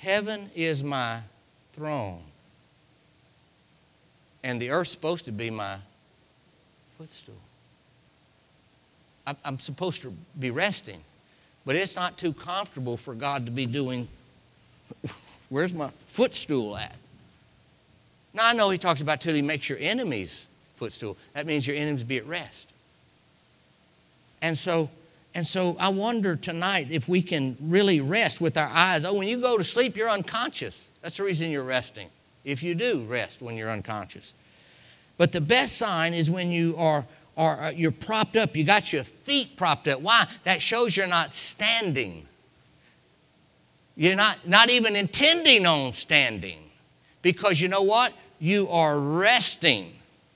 Heaven is my throne, and the earth's supposed to be my footstool. I'm supposed to be resting, but it's not too comfortable for God to be doing, where's my footstool at? Now, I know he talks about till he makes your enemies footstool. That means your enemies be at rest. And so I wonder tonight if we can really rest with our eyes. Oh, when you go to sleep, you're unconscious. That's the reason you're resting, if you do rest when you're unconscious. But the best sign is when you're propped up. You got your feet propped up. Why? That shows you're not standing. You're not even intending on standing. Because you know what? You are resting.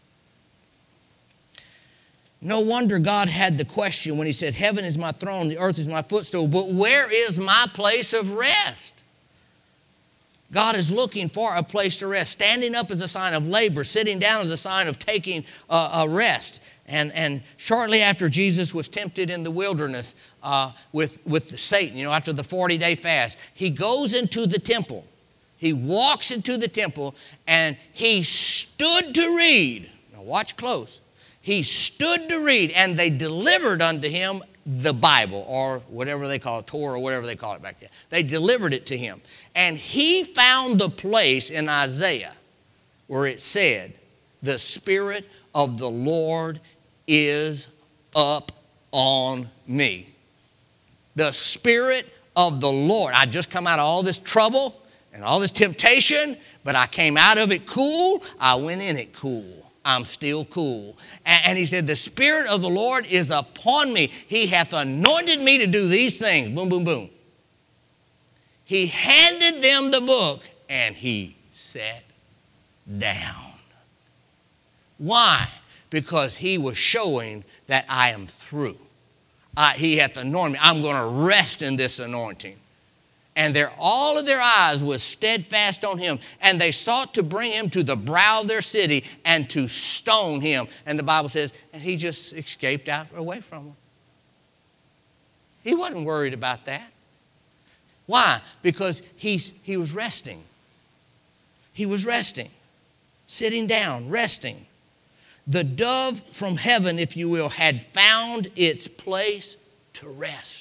No wonder God had the question when he said, heaven is my throne, the earth is my footstool, but where is my place of rest? God is looking for a place to rest. Standing up is a sign of labor. Sitting down is a sign of taking a rest. And shortly after Jesus was tempted in the wilderness with Satan, after the 40-day fast, he goes into the temple. He walks into the temple and he stood to read. Now watch close. He stood to read, and they delivered unto him the Bible, or whatever they call it, Torah, or whatever they call it back then. They delivered it to him. And he found the place in Isaiah where it said, the Spirit of the Lord is up on me. The Spirit of the Lord. I just come out of all this trouble and all this temptation, but I came out of it cool. I went in it cool. I'm still cool. And he said, the Spirit of the Lord is upon me. He hath anointed me to do these things. Boom, boom, boom. He handed them the book and he sat down. Why? Because he was showing that I am through. He hath anointed me. I'm going to rest in this anointing. And all of their eyes was steadfast on him. And they sought to bring him to the brow of their city and to stone him. And the Bible says, and he just escaped out away from them. He wasn't worried about that. Why? Because he was resting. He was resting. Sitting down, resting. The dove from heaven, if you will, had found its place to rest.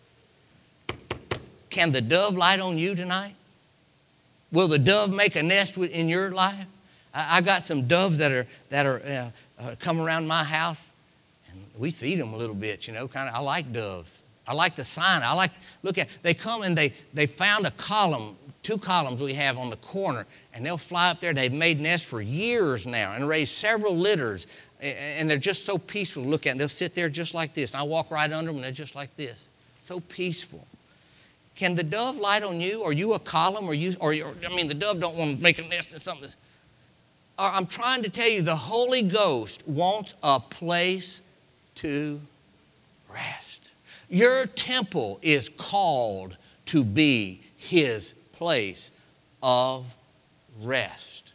Can the dove light on you tonight? Will the dove make a nest in your life? I got some doves that are come around my house, and we feed them a little bit. Kind of. I like doves. I like the sign. They come and they found a column, 2 columns we have on the corner, and they'll fly up there. They've made nests for years now and raised several litters, and they're just so peaceful to look at. They'll sit there just like this, and I walk right under them, and they're just like this. So peaceful. Can the dove light on you? Are you a column? The dove don't want to make a nest in something. I'm trying to tell you, the Holy Ghost wants a place to rest. Your temple is called to be his place of rest.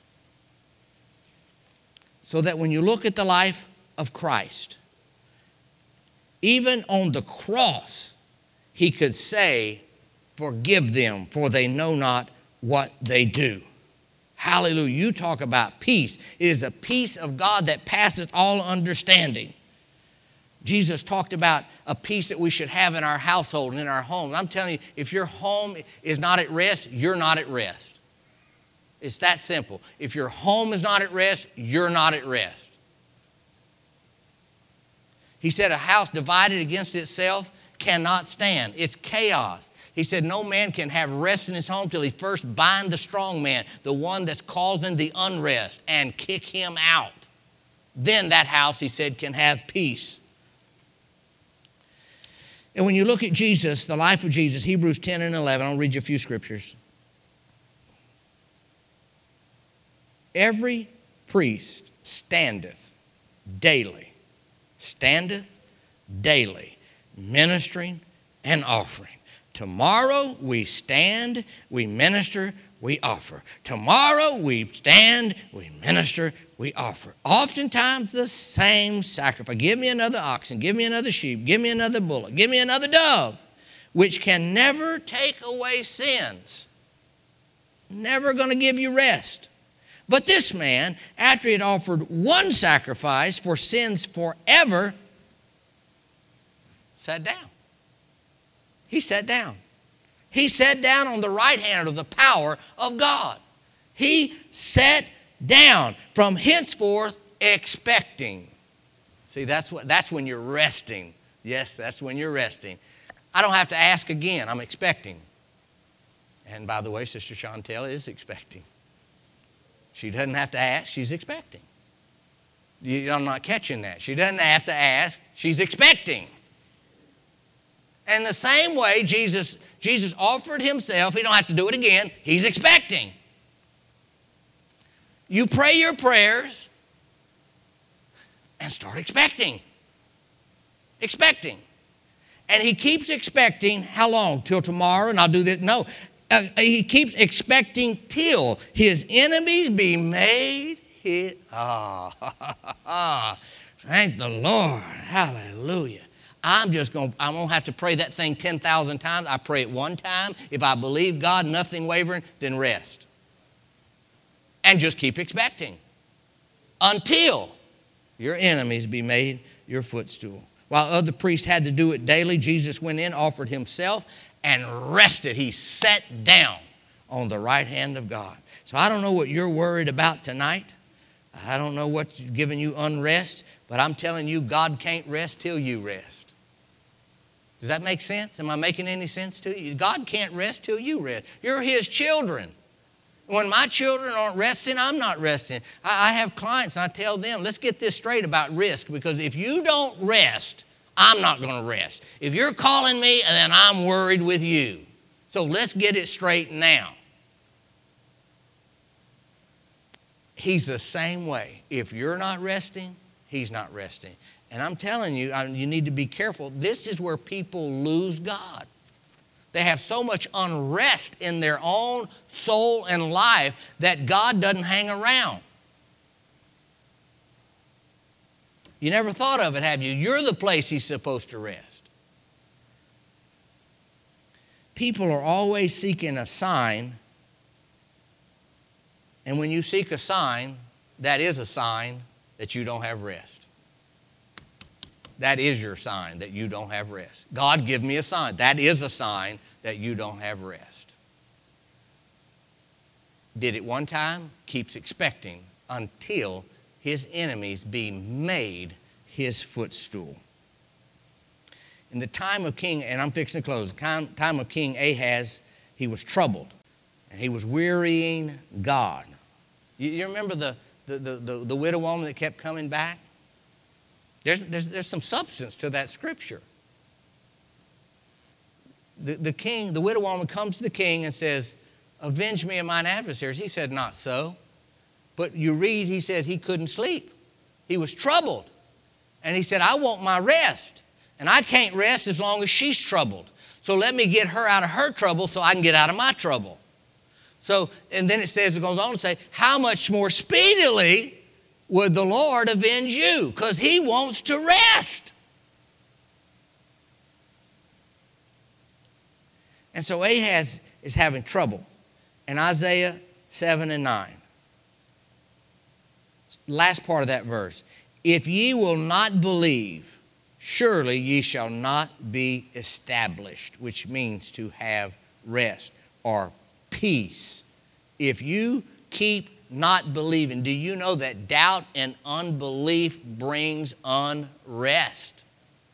So that when you look at the life of Christ, even on the cross, he could say, forgive them, for they know not what they do. Hallelujah. You talk about peace. It is a peace of God that passeth all understanding. Jesus talked about a peace that we should have in our household and in our homes. I'm telling you, if your home is not at rest, you're not at rest. It's that simple. If your home is not at rest, you're not at rest. He said a house divided against itself cannot stand. It's chaos. He said no man can have rest in his home till he first bind the strong man, the one that's causing the unrest, and kick him out. Then that house, he said, can have peace. And when you look at Jesus, the life of Jesus, Hebrews 10 and 11, I'll read you a few scriptures. Every priest standeth daily, ministering and offering. Tomorrow we stand, we minister, we offer. Tomorrow we stand, we minister, we offer. Oftentimes the same sacrifice. Give me another oxen, give me another sheep, give me another bullock, give me another dove, which can never take away sins. Never going to give you rest. But this man, after he had offered one sacrifice for sins forever, sat down. He sat down. He sat down on the right hand of the power of God. He sat down, from henceforth expecting. See, that's when you're resting. Yes, that's when you're resting. I don't have to ask again. I'm expecting. And by the way, Sister Chantel is expecting. She doesn't have to ask. She's expecting. I'm not catching that. She doesn't have to ask. She's expecting. And the same way Jesus offered himself. He don't have to do it again. He's expecting. You pray your prayers and start expecting. Expecting. And he keeps expecting how long? Till tomorrow and I'll do this? No. He keeps expecting till his enemies be made his. Thank the Lord. Hallelujah. I'm going to have to pray that thing 10,000 times. I pray it one time. If I believe God, nothing wavering, then rest. And just keep expecting until your enemies be made your footstool. While other priests had to do it daily, Jesus went in, offered himself, and rested. He sat down on the right hand of God. So I don't know what you're worried about tonight. I don't know what's giving you unrest, but I'm telling you, God can't rest till you rest. Does that make sense? Am I making any sense to you? God can't rest till you rest. You're his children. When my children aren't resting, I'm not resting. I have clients and I tell them, let's get this straight about risk, because if you don't rest, I'm not going to rest. If you're calling me, then I'm worried with you. So let's get it straight now. He's the same way. If you're not resting, he's not resting. And I'm telling you, you need to be careful. This is where people lose God. They have so much unrest in their own soul and life that God doesn't hang around. You never thought of it, have you? You're the place he's supposed to rest. People are always seeking a sign. And when you seek a sign, that is a sign that you don't have rest. That is your sign that you don't have rest. God, give me a sign. That is a sign that you don't have rest. Did it one time, keeps expecting until his enemies be made his footstool. In the time of King, and I'm fixing to close, the time of King Ahaz, he was troubled and he was wearying God. You remember the widow woman that kept coming back? There's some substance to that scripture. The widow woman comes to the king and says, avenge me of mine adversaries. He said, not so. But you read, he said he couldn't sleep. He was troubled. And he said, I want my rest. And I can't rest as long as she's troubled. So let me get her out of her trouble so I can get out of my trouble. So, and then it goes on to say, how much more speedily would the Lord avenge you? Because he wants to rest. And so Ahaz is having trouble. In Isaiah 7 and 9. Last part of that verse. If ye will not believe, surely ye shall not be established, which means to have rest or peace. If you keep not believing, do you know that doubt and unbelief brings unrest?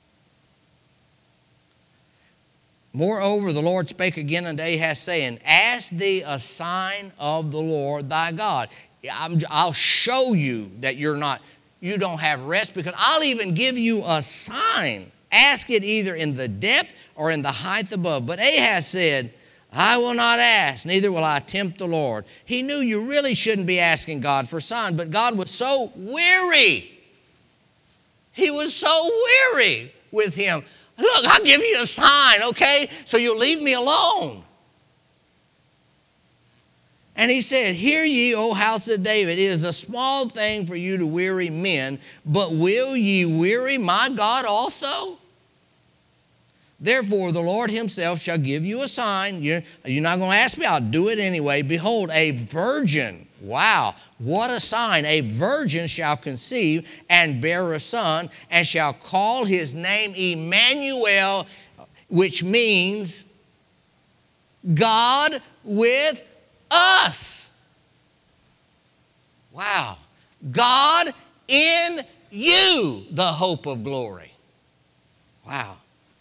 Moreover, the Lord spake again unto Ahaz, saying, ask thee a sign of the Lord thy God. I'll show you that you don't have rest, because I'll even give you a sign. Ask it either in the depth or in the height above. But Ahaz said, I will not ask, neither will I tempt the Lord. He knew you really shouldn't be asking God for a sign, but God was so weary. He was so weary with him. Look, I'll give you a sign, okay? So you'll leave me alone. And he said, hear ye, O house of David, it is a small thing for you to weary men, but will ye weary my God also? Therefore, the Lord himself shall give you a sign. You're not going to ask me, I'll do it anyway. Behold, a virgin. Wow, what a sign. A virgin shall conceive and bear a son, and shall call his name Emmanuel, which means God with us. Wow. God in you, the hope of glory. Wow.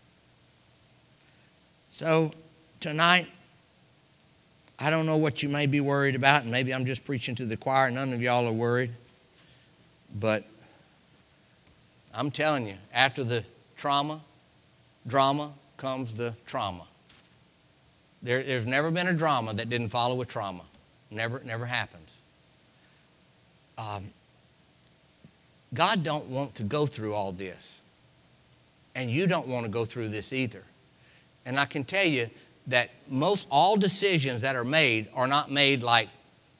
So tonight, I don't know what you may be worried about, and maybe I'm just preaching to the choir. None of y'all are worried. But I'm telling you, after the drama comes the trauma. There's never been a drama that didn't follow a trauma. Never happens. God don't want to go through all this. And you don't want to go through this either. And I can tell you that all decisions that are made are not made like,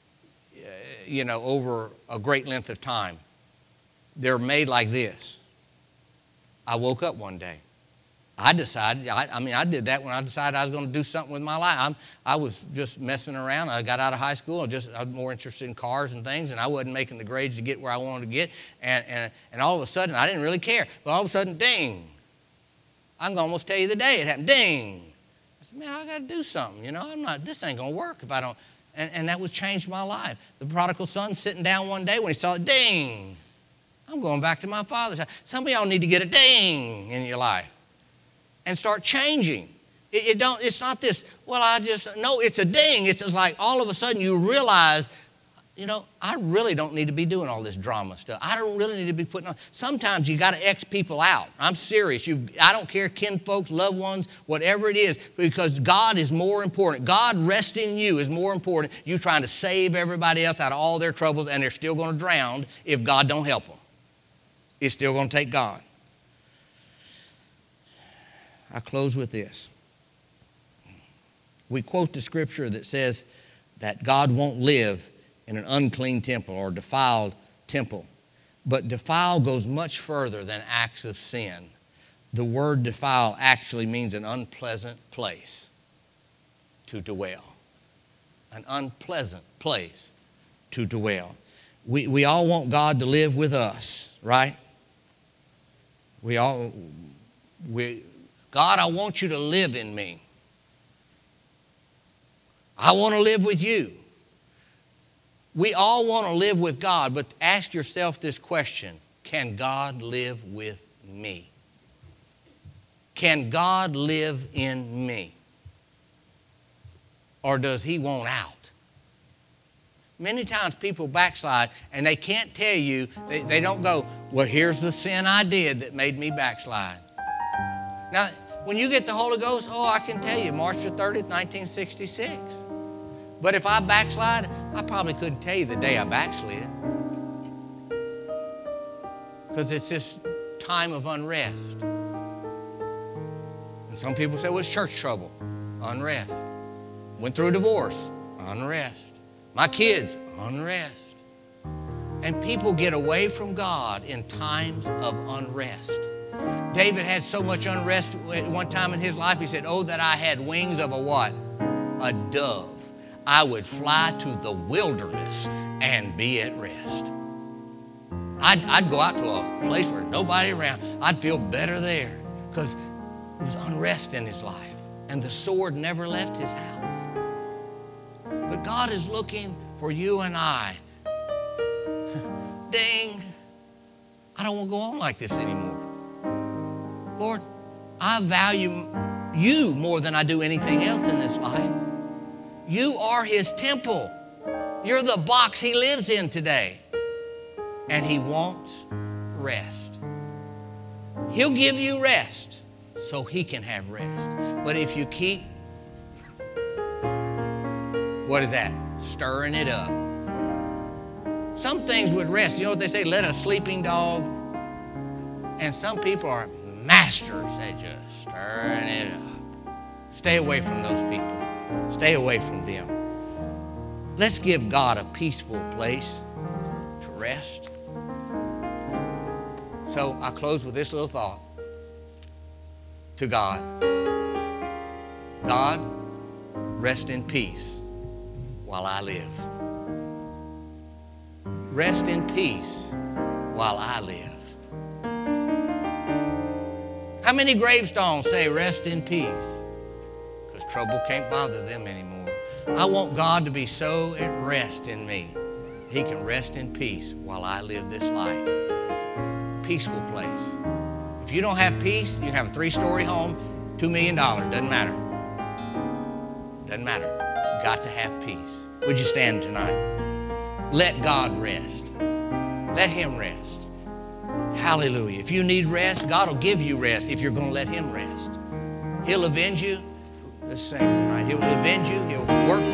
over a great length of time. They're made like this. I woke up one day. I decided, I did that when I decided I was going to do something with my life. I was just messing around. I got out of high school. I was more interested in cars and things, and I wasn't making the grades to get where I wanted to get. And all of a sudden, I didn't really care. But all of a sudden, ding. I can almost tell you the day it happened. Ding. I said, man, I got to do something. This ain't going to work if I don't. And that was changed my life. The prodigal son sitting down one day when he saw it, ding. I'm going back to my father's house. Some of y'all need to get a ding in your life and start changing. It's not this, no, it's a ding. It's just like all of a sudden you realize, I really don't need to be doing all this drama stuff. I don't really need to be putting on. Sometimes you got to X people out. I'm serious. I don't care, kin folks, loved ones, whatever it is, because God is more important. God resting in you is more important. You trying to save everybody else out of all their troubles, and they're still going to drown if God don't help them. It's still going to take God. I close with this. We quote the scripture that says that God won't live in an unclean temple or defiled temple. But defile goes much further than acts of sin. The word defile actually means an unpleasant place to dwell. An unpleasant place to dwell. We all want God to live with us, right? God, I want you to live in me. I want to live with you. We all want to live with God, but ask yourself this question: can God live with me? Can God live in me? Or does he want out? Many times people backslide and they can't tell you, they don't go, well, here's the sin I did that made me backslide. Now, when you get the Holy Ghost, I can tell you, March the 30th, 1966. But if I backslide, I probably couldn't tell you the day I backslid. Because it's this time of unrest. And some people say, well, it's church trouble. Unrest. Went through a divorce. Unrest. My kids. Unrest. And people get away from God in times of unrest. David had so much unrest at one time in his life. He said, oh, that I had wings of a what? A dove. I would fly to the wilderness and be at rest. I'd go out to a place where nobody around. I'd feel better there because there was unrest in his life. And the sword never left his house. But God is looking for you and I. Ding. I don't want to go on like this anymore. Lord, I value you more than I do anything else in this life. You are his temple. You're the box he lives in today. And he wants rest. He'll give you rest so he can have rest. But if you keep, what is that? Stirring it up. Some things would rest. You know what they say? Let a sleeping dog. And some people are masters at just stirring it up. Stay away from those people. Stay away from them. Let's give God a peaceful place to rest. So I close with this little thought. to God. God, rest in peace while I live. Rest in peace while I live. How many gravestones say rest in peace? Because trouble can't bother them anymore. I want God to be so at rest in me. He can rest in peace while I live this life. Peaceful place. If you don't have peace, you can have a 3-story home, $2 million, doesn't matter. Doesn't matter. You've got to have peace. Would you stand tonight? Let God rest. Let Him rest. Hallelujah. If you need rest, God will give you rest if you're going to let Him rest. He'll avenge you. Let's sing tonight. He'll avenge you. He'll work